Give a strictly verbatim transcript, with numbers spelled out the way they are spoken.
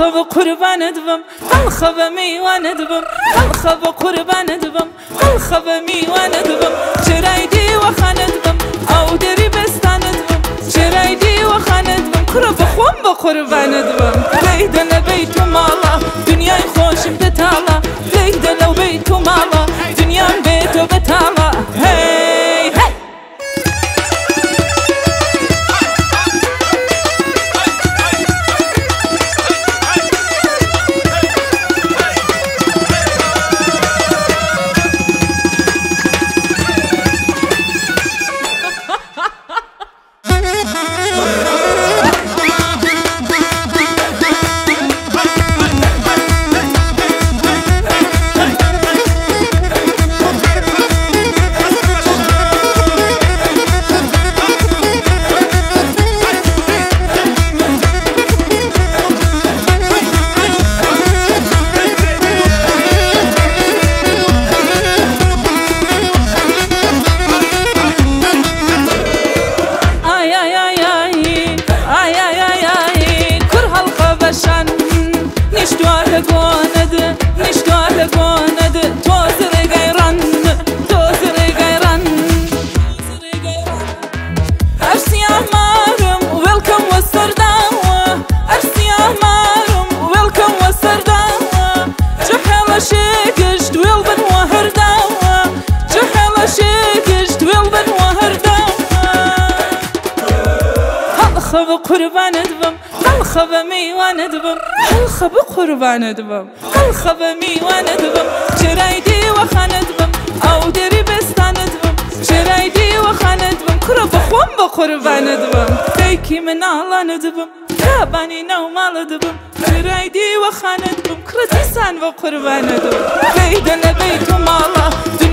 خب قربان دوم خب میوان دوم خب قربان دوم خب میوان دوم چرای دی و خانه دوم او دری بستان دوم چرای دی و خانه دوم کرو بخوام با قربان دوم لیدل بیت و مالا دنیای خوشم بتالا لیدل بیت و مالا دنیای بیت و بتالا هی هی خب قربان دوم خب میوان دوم خب قربان دوم خب میوان دوم چرای دی و خانه دوم او دری بستان دوم چرای دی و خانه دوم کرو بخوام با قربان دوم دیکی من آلان دوم رابانی نو مال دوم چرای دی و خانه دوم کرو دیسان و قربان دوم لیدل بیت و مالا